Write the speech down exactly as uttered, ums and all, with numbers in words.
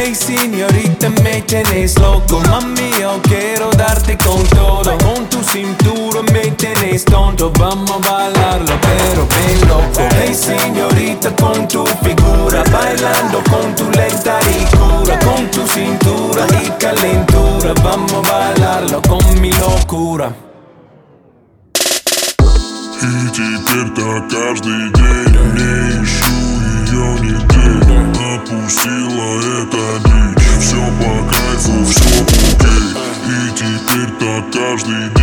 Hey señorita, me tienes loco, mami, yo quiero darte con todo. Con tu cintura me tienes tonto, vamos a bailarlo pero bien loco. Hey señorita, con tu figura, bailando con tu lenta ricura, con tu cintura y calentura, vamos a bailarlo con mi locura. И теперь так каждый день не ищу ее нигде. Опустила эта дичь, все по кайфу, все окей. И теперь так каждый